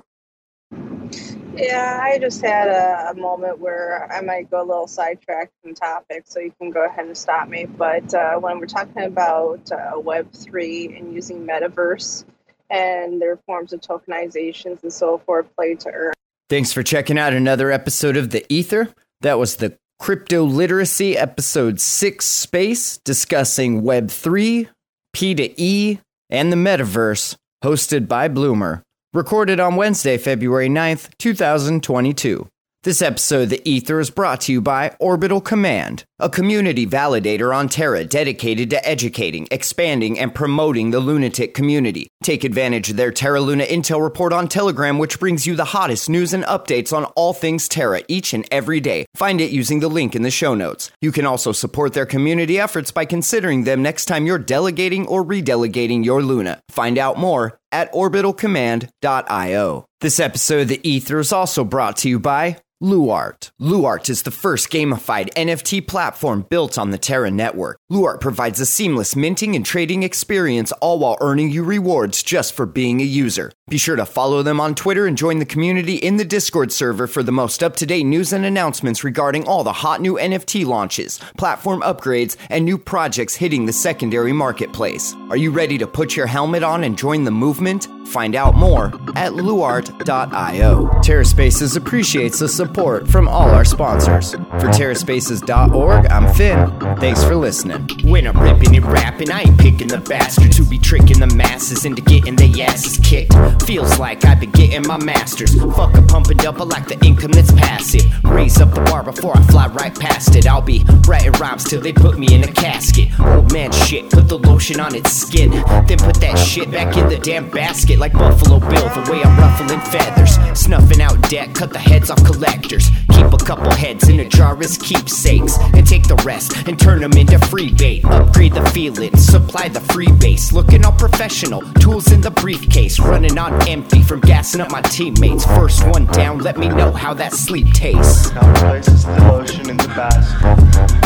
G: Yeah, I just had a, a moment where I might go a little sidetracked from topic, so you can go ahead and stop me. But uh, when we're talking about uh, Web three and using Metaverse and their forms of tokenizations and so forth, play to earn.
A: Thanks for checking out another episode of The Ether. That was the Crypto Literacy episode six space discussing Web three, P two E, and the Metaverse, hosted by Bloomer. Recorded on Wednesday, February ninth, twenty twenty-two. This episode of The Ether is brought to you by Orbital Command, a community validator on Terra dedicated to educating, expanding, and promoting the lunatic community. Take advantage of their Terra Luna Intel report on Telegram, which brings you the hottest news and updates on all things Terra each and every day. Find it using the link in the show notes. You can also support their community efforts by considering them next time you're delegating or redelegating your Luna. Find out more at orbital command dot io. This episode of The Ether is also brought to you by Luart. Luart is the first gamified N F T platform built on the Terra network. Luart provides a seamless minting and trading experience, all while earning you rewards just for being a user. Be sure to follow them on Twitter and join the community in the Discord server for the most up-to-date news and announcements regarding all the hot new N F T launches, platform upgrades, and new projects hitting the secondary marketplace. Are you ready to put your helmet on and join the movement? Find out more at luart dot io. TerraSpaces appreciates the support from all our sponsors. For terra spaces dot org, I'm Finn. Thanks for listening. When I'm ripping and rapping, I ain't picking the bastards who be tricking the masses into getting their asses kicked. Feels like I've been getting my masters. Fuck a pump and dump, I like the income that's passive. Raise up the bar before I fly right past it. I'll be writing rhymes till they put me in a casket. Old man shit, put the lotion on its skin, then put that shit back in the damn basket. Like Buffalo Bill, the way I'm ruffling feathers, snuffing out debt, cut the heads off collectors. Keep a couple heads in a jar as keepsakes, and take the rest and turn them into free bait. Upgrade the feeling, supply the free base. Looking all professional, tools in the briefcase. Running on empty from gassing up my teammates. First one down, let me know how that sleep tastes.
H: Now places the lotion in the basket.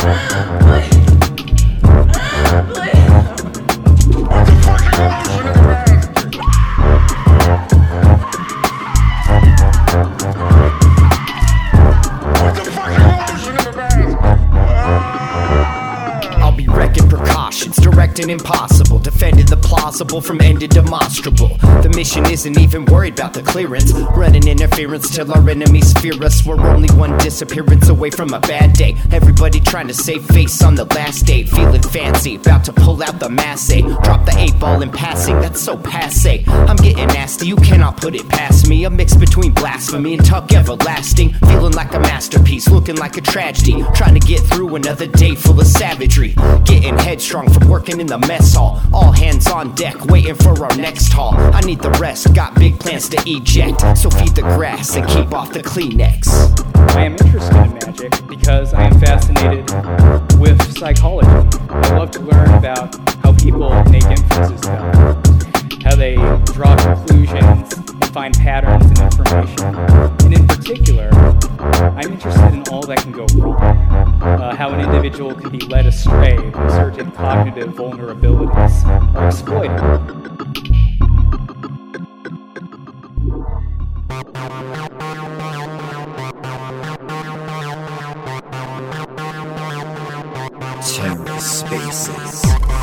H: The fucking lotion in the basket.
A: I'll be wrecking precautions, direct expecting impossible, defending the plausible from ending demonstrable. The mission isn't even worried about the clearance, running interference till our enemies fear us. We're only one disappearance away from a bad day. Everybody trying to save face on the last day, feeling fancy, about to pull out the masse. Drop the eight ball in passing, that's so passe. I'm getting nasty, you cannot put it past me. A mix between blasphemy and talk everlasting, feeling like a masterpiece, looking like a tragedy, trying to get through another day full of savagery. Getting headstrong from working in the mess hall, all hands on deck, waiting for our next haul. I need the rest, got big plans to eject, so feed the grass and keep off the Kleenex.
I: I am interested in magic because I am fascinated with psychology. I love to learn about how people make inferences about them, how they draw conclusions and find patterns in information. And in particular, I'm interested in all that can go wrong, uh, how an individual can be led astray when certain cognitive vulnerabilities are exploited.
A: TerraSpaces.